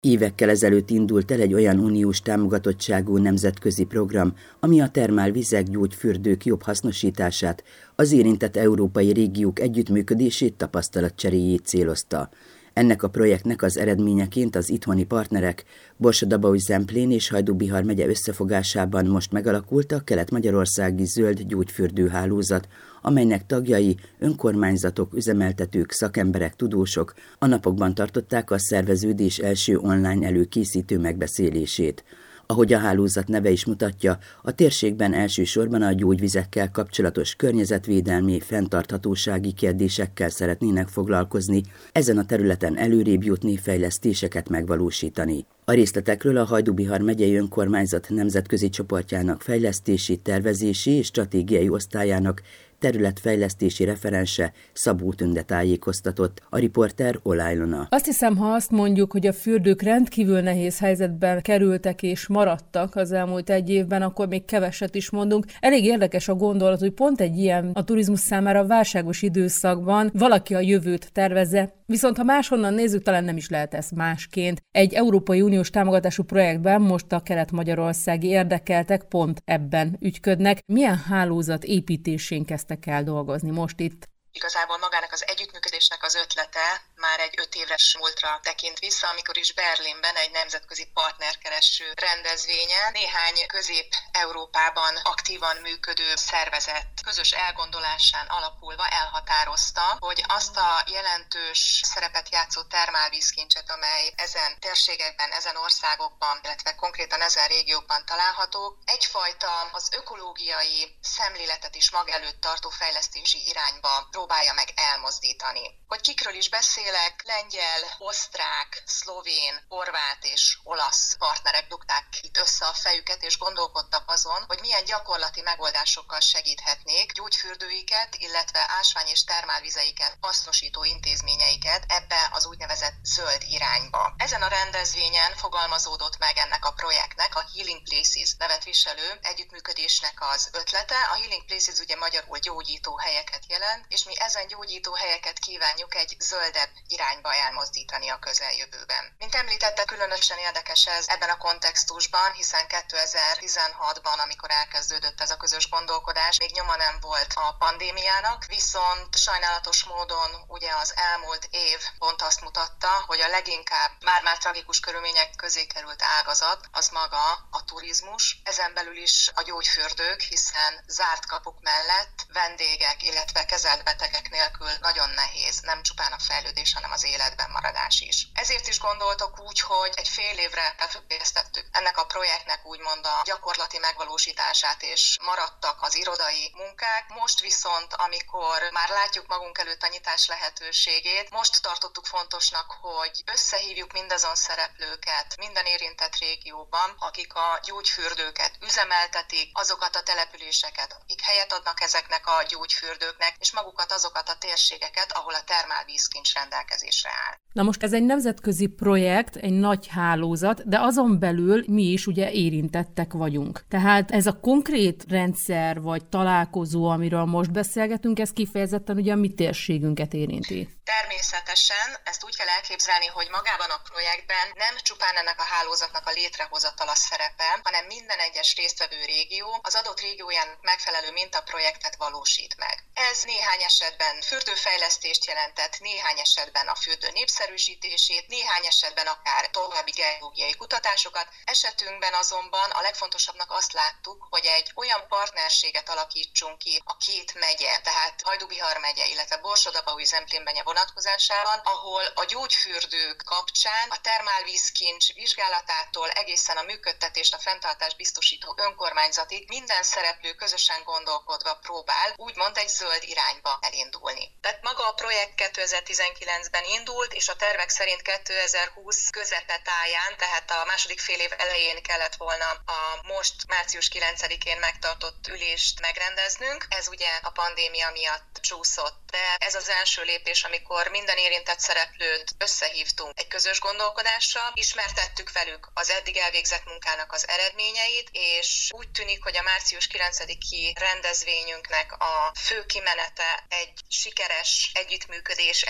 Évekkel ezelőtt indult el egy olyan uniós támogatottságú nemzetközi program, ami a termálvizek, gyógyfürdők jobb hasznosítását, az érintett európai régiók együttműködését, tapasztalatcseréjét célozta. Ennek a projektnek az eredményeként az itthoni partnerek Borsod-Abaúj-Zemplén és Hajdú-Bihar megye összefogásában most megalakult a kelet-magyarországi zöld gyógyfürdőhálózat, amelynek tagjai, önkormányzatok, üzemeltetők, szakemberek, tudósok a napokban tartották a szerveződés első online előkészítő megbeszélését. Ahogy a hálózat neve is mutatja, a térségben elsősorban a gyógyvizekkel kapcsolatos környezetvédelmi, fenntarthatósági kérdésekkel szeretnének foglalkozni, ezen a területen előrébb jutni, fejlesztéseket megvalósítani. A részletekről a Hajdú-Bihar megyei önkormányzat nemzetközi csoportjának fejlesztési, tervezési és stratégiai osztályának területfejlesztési referense Szabó Tünde tájékoztatott, a riporter Oláh Ilona. Azt hiszem, ha azt mondjuk, hogy a fürdők rendkívül nehéz helyzetben kerültek és maradtak az elmúlt egy évben, akkor még keveset is mondunk. Elég érdekes a gondolat, hogy pont egy ilyen a turizmus számára válságos időszakban valaki a jövőt tervezze. Viszont ha máshonnan nézzük, talán nem is lehet ez másként. Egy Európai Uniós támogatású projektben most a kelet-magyarországi érdekeltek pont ebben ügyködnek. Milyen hálózat építésén kezdtek el dolgozni most itt? Igazából magának az együttműködésnek az ötlete már egy 5 éves múltra tekint vissza, amikor is Berlinben egy nemzetközi partnerkereső rendezvényen néhány Közép-Európában aktívan működő szervezet közös elgondolásán alapulva elhatározta, hogy azt a jelentős szerepet játszó termálvízkincset, amely ezen térségekben, ezen országokban, illetve konkrétan ezen régiókban található, egyfajta az ökológiai szemléletet is maga előtt tartó fejlesztési irányba próbálja meg elmozdítani. Hogy kikről is beszélek, lengyel, osztrák, szlovén, horvát és olasz partnerek dugták itt össze a fejüket, és gondolkodtak azon, hogy milyen gyakorlati megoldásokkal segíthetnék gyógyfürdőiket, illetve ásvány- és termálvizeiket hasznosító intézményeiket ebbe az úgynevezett zöld irányba. Ezen a rendezvényen fogalmazódott meg ennek a projektnek, a Healing Places nevet viselő együttműködésnek az ötlete. A Healing Places ugye magyarul gyógyító helyeket jelent, és mi ezen gyógyító helyeket kívánjuk egy zöldebb irányba elmozdítani a közeljövőben. Mint említette, különösen érdekes ez ebben a kontextusban, hiszen 2016-ban, amikor elkezdődött ez a közös gondolkodás, még nyoma nem volt a pandémiának, viszont sajnálatos módon ugye az elmúlt év pont azt mutatta, hogy a leginkább már tragikus körülmények közé került ágazat az maga a turizmus, ezen belül is a gyógyfürdők, hiszen zárt kapuk mellett vendégek, illetve kezelt betegek nélkül nagyon nehéz, nem csupán a fejlődés, hanem az életben maradás is. Ezért is gondoltok úgy, hogy egy fél évre felfüggesztettük ennek a projektnek úgymond a gyakorlati megvalósítását, és maradtak az irodai munkák. Most viszont, amikor már látjuk magunk előtt a nyitás lehetőségét, most tartottuk fontosnak, hogy összehívjuk mindazon szereplőket minden érintett régióban, akik a gyógyfürdőket üzemeltetik, azokat a településeket, akik helyet adnak ezeknek a gyógyfürdőknek, és magukat azokat a térségeket, ahol a termálvízkincs rendelkezésre áll. Na most ez egy nemzetközi projekt, egy nagy hálózat, de azon belül mi is ugye érintettek vagyunk. Tehát ez a konkrét rendszer vagy találkozó, amiről most beszélgetünk, ez kifejezetten ugye a mi térségünket érinti. Természetesen ezt úgy kell elképzelni, hogy magában a projektben nem csupán ennek a hálózatnak a létrehozatala szerepel, hanem minden egyes résztvevő régió az adott régiójának megfelelő mintaprojektet valósít meg. Ez néhány esetben fürdőfejlesztést jelentett, néhány esetben a fürdő népszerűsítését, néhány esetben akár további geológiai kutatásokat. Esetünkben azonban a legfontosabbnak azt láttuk, hogy egy olyan partnerséget alakítsunk ki a két megye, tehát Hajdú-Bihar megye, illetve Borsod-Abaúj-Zemplén megye vonatkozásában, ahol a gyógyfürdők kapcsán a termálvízkincs vizsgálatától egészen a működtetést, a fenntartást biztosító önkormányzatig minden szereplő közösen gondolkodva próbál úgymond egy zöld irányba elindulni. Tehát maga a projekt 2019-ben indult, és a tervek szerint 2020 közepe táján, tehát a második fél év elején kellett volna a most március 9-én megtartott ülést megrendeznünk. Ez ugye a pandémia miatt csúszott, de ez az első lépés, amikor minden érintett szereplőt összehívtunk egy közös gondolkodásra, ismertettük velük az eddig elvégzett munkának az eredményeit, és úgy tűnik, hogy a március 9-i rendezvényünknek a fő kimenete egy sikeres együttműködés első lépés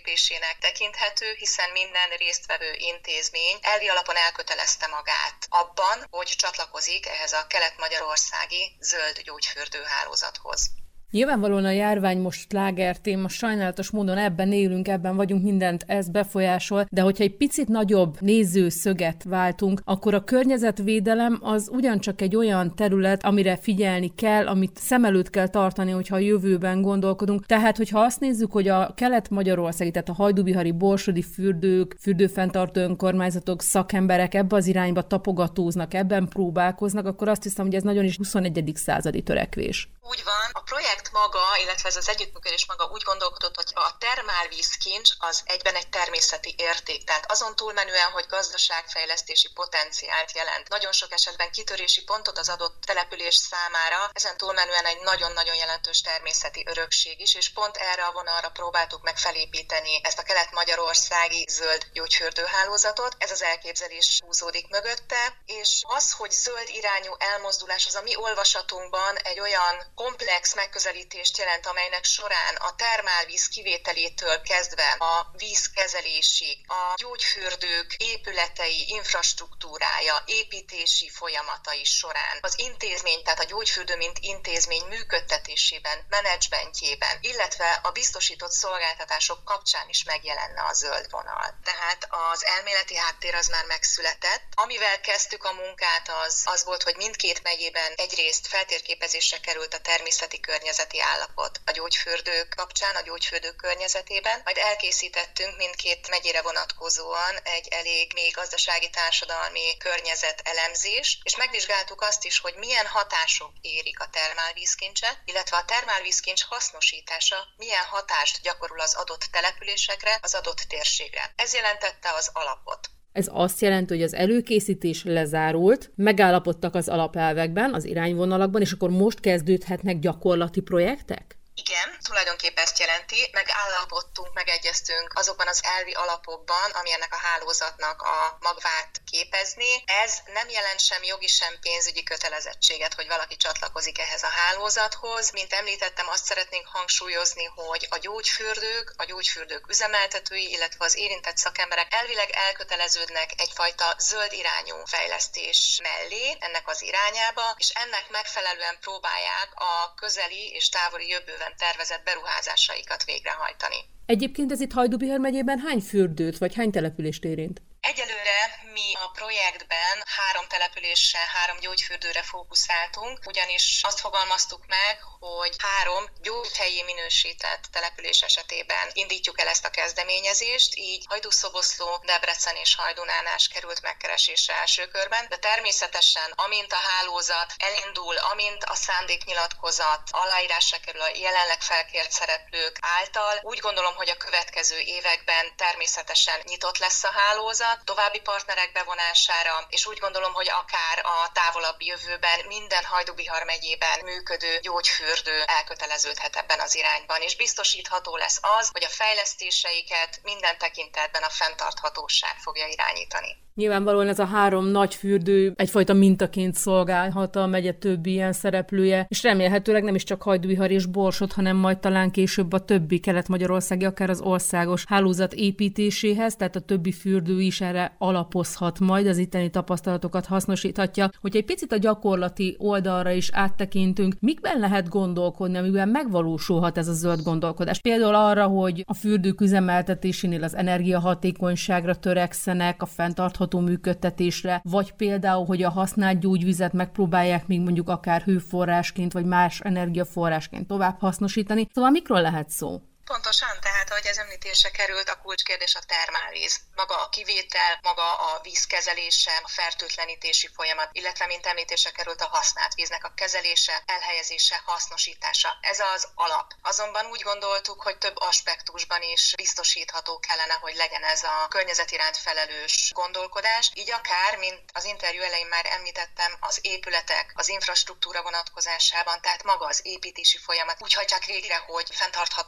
fellépésének tekinthető, hiszen minden résztvevő intézmény elvi alapon elkötelezte magát abban, hogy csatlakozik ehhez a kelet-magyarországi zöld gyógyfürdőhálózathoz. Nyilvánvalóan a járvány most slágertéma, sajnálatos módon ebben élünk, ebben vagyunk, mindent ez befolyásol, de hogyha egy picit nagyobb nézőszöget váltunk, akkor a környezetvédelem az ugyancsak egy olyan terület, amire figyelni kell, amit szem előtt kell tartani, hogyha a jövőben gondolkodunk. Tehát, hogyha azt nézzük, hogy a kelet-magyarországi, tehát a hajdúbihari, borsodi fürdők, fürdőfenntartó önkormányzatok, szakemberek ebbe az irányba tapogatóznak, ebben próbálkoznak, akkor azt hiszem, hogy ez nagyon is 21. századi törekvés. Úgy van, a projekt maga, illetve ez az együttműködés maga úgy gondolkodott, hogy a termálvízkincs az egyben egy természeti érték. Tehát azon túlmenően, hogy gazdaságfejlesztési potenciált jelent, nagyon sok esetben kitörési pontot az adott település számára, ezen túlmenően egy nagyon-nagyon jelentős természeti örökség is, és pont erre a vonalra próbáltuk meg felépíteni ezt a kelet-magyarországi zöld gyógyfürdőhálózatot. Ez az elképzelés húzódik mögötte, és az, hogy zöld irányú elmozdulás, az a mi olvasatunkban egy olyan komplex megközelítést jelent, amelynek során a termálvíz kivételétől kezdve a vízkezelésig, a gyógyfürdők épületei, infrastruktúrája, építési folyamatai során az intézmény, tehát a gyógyfürdő mint intézmény működtetésében, menedzsmentjében, illetve a biztosított szolgáltatások kapcsán is megjelenne a zöld vonal. Tehát az elméleti háttér az már megszületett. Amivel kezdtük a munkát, az volt, hogy mindkét megyében egyrészt feltérképezésre került a természeti környezeti állapot a gyógyfürdők kapcsán, a gyógyfürdők környezetében, majd elkészítettünk mindkét megyére vonatkozóan egy elég mély gazdasági társadalmi környezetelemzést, és megvizsgáltuk azt is, hogy milyen hatások érik a termálvízkincset, illetve a termálvízkincs hasznosítása milyen hatást gyakorol az adott településekre, az adott térségre. Ez jelentette az alapot. Ez azt jelenti, hogy az előkészítés lezárult, megállapodtak az alapelvekben, az irányvonalakban, és akkor most kezdődhetnek gyakorlati projektek? Igen, tulajdonképpen ezt jelenti, megállapodtunk, megegyeztünk azokban az elvi alapokban, ami ennek a hálózatnak a magvát képezni. Ez nem jelent sem jogi, sem pénzügyi kötelezettséget, hogy valaki csatlakozik ehhez a hálózathoz. Mint említettem, azt szeretnénk hangsúlyozni, hogy a gyógyfürdők üzemeltetői, illetve az érintett szakemberek elvileg elköteleződnek egyfajta zöld irányú fejlesztés mellé, ennek az irányába, és ennek megfelelően próbálják a közeli és távoli jövőben tervezett beruházásaikat végrehajtani. Egyébként ez itt Hajdúbihar megyében hány fürdőt vagy hány települést érint? Egyelőre mi a projektben 3 településre, 3 gyógyfürdőre fókuszáltunk, ugyanis azt fogalmaztuk meg, hogy 3 gyógyhelyi minősített település esetében indítjuk el ezt a kezdeményezést, így Hajdú-Szoboszló, Debrecen és Hajdú-Nánás került megkeresésre első körben, de természetesen amint a hálózat elindul, amint a szándéknyilatkozat aláírásra kerül a jelenleg felkért szereplők által, úgy gondolom, hogy a következő években természetesen nyitott lesz a hálózat, további partnerek bevonására, és úgy gondolom, hogy akár a távolabbi jövőben minden Hajdú-Bihar megyében működő gyógyfürdő elköteleződhet ebben az irányban, és biztosítható lesz az, hogy a fejlesztéseiket minden tekintetben a fenntarthatóság fogja irányítani. Nyilvánvalóan ez a 3 nagy fürdő egyfajta mintaként szolgálhat a megye többi ilyen szereplője, és remélhetőleg nem is csak Hajdúbihar és Borsod, hanem majd talán később a többi kelet-magyarországi, akár az országos hálózat építéséhez, tehát a többi fürdő is erre alapozhat majd, az itteni tapasztalatokat hasznosíthatja. Hogy egy picit a gyakorlati oldalra is áttekintünk, mikben lehet gondolkodni, amiben megvalósulhat ez a zöld gondolkodás? Például arra, hogy a fürdők üzemeltetésénél az energiahatékonyságra törekszenek, a fenntartható működtetésre, vagy például, hogy a használt gyógyvizet megpróbálják még mondjuk akár hőforrásként, vagy más energiaforrásként tovább hasznosítani. Szóval mikről lehet szó? Pontosan, tehát ahogy ez említésre került, a kulcskérdés a termálvíz. Maga a kivétel, maga a vízkezelése, a fertőtlenítési folyamat, illetve mint említésre került a használt víznek a kezelése, elhelyezése, hasznosítása. Ez az alap. Azonban úgy gondoltuk, hogy több aspektusban is biztosítható kellene, hogy legyen ez a környezet iránt felelős gondolkodás. Így akár, mint az interjú elején már említettem, az épületek, az infrastruktúra vonatkozásában, tehát maga az építési folyamat úgy hajtsák végre, hogy fenntartható környezet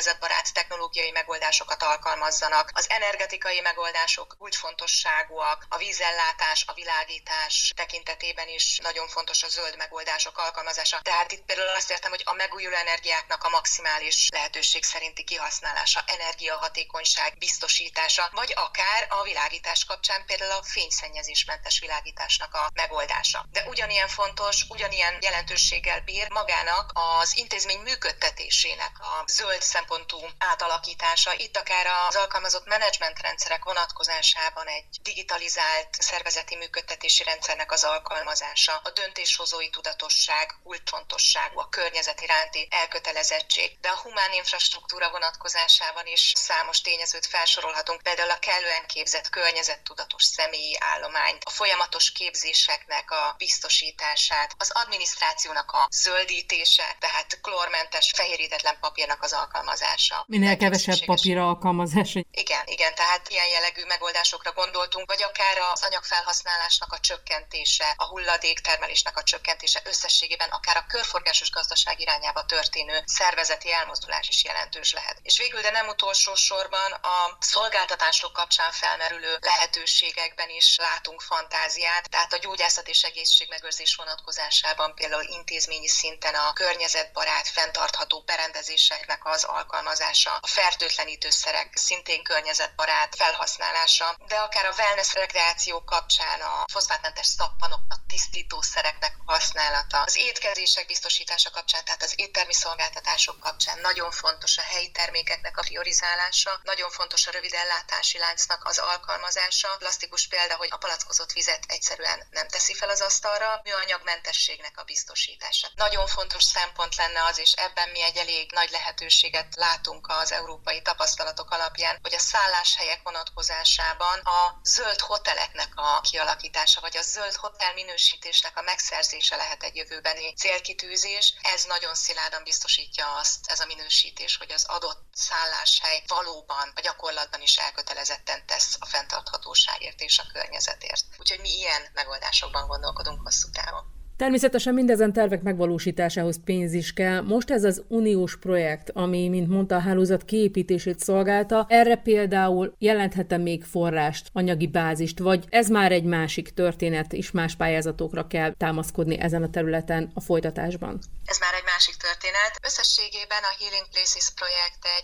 környezetbarát technológiai megoldásokat alkalmazzanak. Az energetikai megoldások kulcsfontosságúak, a vízellátás, a világítás tekintetében is nagyon fontos a zöld megoldások alkalmazása. Tehát itt például azt értem, hogy a megújuló energiáknak a maximális lehetőség szerinti kihasználása, energiahatékonyság biztosítása, vagy akár a világítás kapcsán például a fényszennyezésmentes világításnak a megoldása. De ugyanilyen fontos, ugyanilyen jelentőséggel bír magának az intézmény működtetésének a zöld szempontú átalakítása. Itt akár az alkalmazott menedzsmentrendszerek vonatkozásában egy digitalizált szervezeti működtetési rendszernek az alkalmazása, a döntéshozói tudatosság kulcsfontosságú, a környezet iránti elkötelezettség, de a humán infrastruktúra vonatkozásában is számos tényezőt felsorolhatunk, például a kellően képzett környezettudatos személyi állományt, a folyamatos képzéseknek a biztosítását, az adminisztrációnak a zöldítése, tehát klórmentes, fehérítetlen papírnak az alkalmazása. Minél kevesebb papír alkalmazása. Igen, tehát ilyen jellegű megoldásokra gondoltunk, vagy akár az anyagfelhasználásnak a csökkentése, a hulladéktermelésnek a csökkentése, összességében akár a körforgásos gazdaság irányába történő szervezeti elmozdulás is jelentős lehet. És végül, de nem utolsó sorban a szolgáltatások kapcsán felmerülő lehetőségekben is látunk fantáziát, tehát a gyógyászat és egészségmegőrzés vonatkozásában például intézményi szinten a környezetbarát, fenntartható berendezéseknek az alkalmazása, a fertőtlenítőszerek szintén környezetbarát felhasználása, de akár a wellness rekreáció kapcsán a foszfátmentes szappanoknak, tisztítószereknek használata, az étkezések biztosítása kapcsán, tehát az éttermi szolgáltatások kapcsán nagyon fontos a helyi termékeknek a priorizálása, nagyon fontos a rövid ellátási láncnak az alkalmazása. Plastikus példa, hogy a palackozott vizet egyszerűen nem teszi fel az asztalra, műanyagmentességnek a biztosítása. Nagyon fontos szempont lenne az, és ebben mi egy elég nagy lehetőséget látunk az európai tapasztalatok alapján, hogy a szálláshelyek vonatkozásában a zöld hoteleknek a kialakítása, vagy a zöld hotel minősítésnek a megszerzése lehet egy jövőbeni célkitűzés. Ez nagyon szilárdan biztosítja azt, ez a minősítés, hogy az adott szálláshely valóban a gyakorlatban is elkötelezetten tesz a fenntarthatóságért és a környezetért. Úgyhogy mi ilyen megoldásokban gondolkodunk hosszú távon. Természetesen mindezen tervek megvalósításához pénz is kell. Most ez az uniós projekt, ami, mint mondta, a hálózat kiépítését szolgálta, erre például jelenthet-e még forrást, anyagi bázist, vagy ez már egy másik történet, és más pályázatokra kell támaszkodni ezen a területen a folytatásban? Ez már egy másik történet. Összességében a Healing Places projekt egy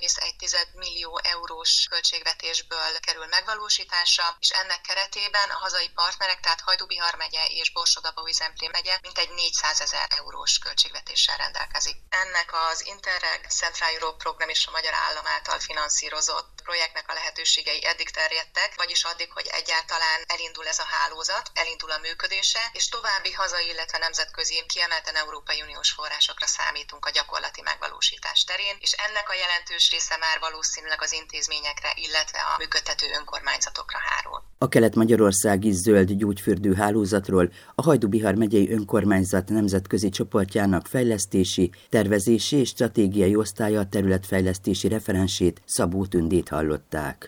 2,1 millió eurós költségvetésből kerül megvalósításra, és ennek keretében a hazai partnerek, tehát Hajdú-Bihar megye és Borsod-Abaúj-Zemplén megye mintegy 400 000 eurós költségvetéssel rendelkezik. Ennek az Interreg Central Europe program és a magyar állam által finanszírozott projektnek a lehetőségei eddig terjedtek, vagyis addig, hogy egyáltalán elindul ez a hálózat, elindul a működése, és további hazai, illetve nemzetközi kiemelten Európai Uniós forrásokra számítunk a gyakorlati megvalósítás terén, és ennek a jelentős része már valószínűleg az intézményekre, illetve a működtető önkormányzatokra hárul. A kelet-magyarországi zöld gyógyfürdő hálózatról a Hajdú-Bihar megyei önkormányzat nemzetközi csoportjának fejlesztési, tervezési és stratégiai osztálya területfejlesztési referensét, Szabó Tündét hallották.